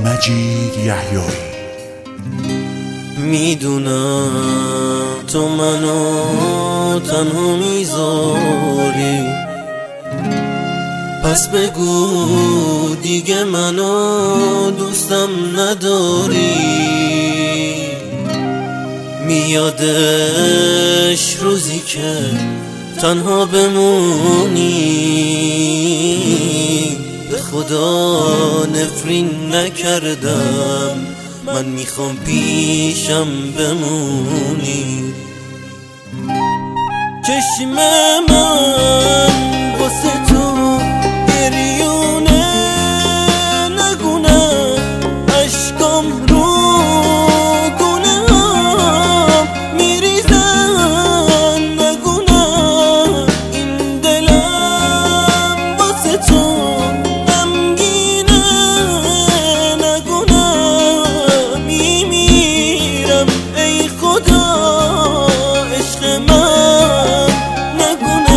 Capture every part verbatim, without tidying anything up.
مجید یحیایی. میدونم تو منو تنها میذاری، پس بگو دیگه منو دوستم نداری. میادش روزی که تنها بمونی، به خدا نفرین نکردم، من میخوام پیشم بمونی. چشم من واسه تو گریونه، نگونه عشقام رو گونه هم میریزن، نگونه این دلم واسه تو غمگینه، نگونه میمیرم ای خدا عشق من نگونه.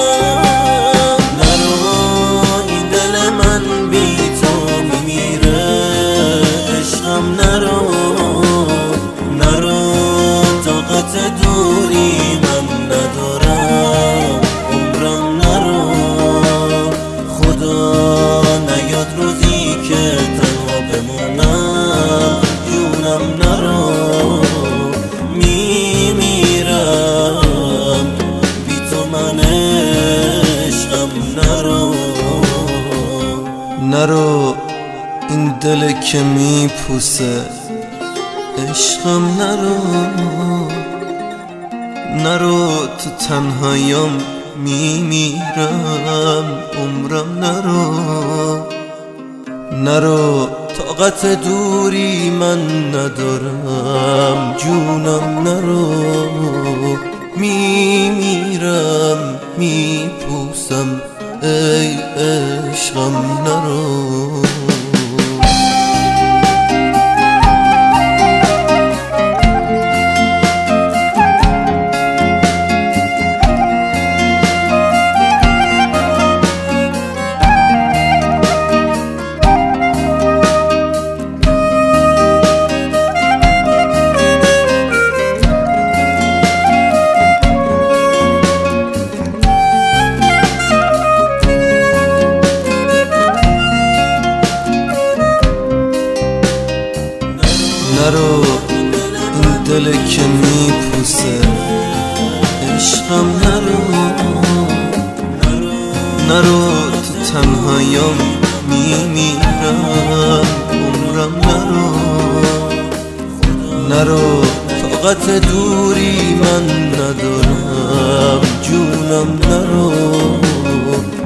نرو این دل من بی تو میمیره، عشقم نرو نرو، طاقت دوری من ندارم، عمرم نرو. خدا نیاد روزی که تنها بمونم، جونم نرو میمیرم بی تو، من عشقم نرو نرو این دل که میپوسه، عشقم نرو نرو، تو تنهاییم میمیرم، عمرم نرو نرو، طاقت دوری من ندارم، جونم نرو میمیرم میپوسم ای عشقم نرو. نرو این دل که میپوسه، عشقم نرو نرو، تو تنهاییم میمیرم، عمرم نرو نرو، طاقت دوری من ندارم، جونم نرو.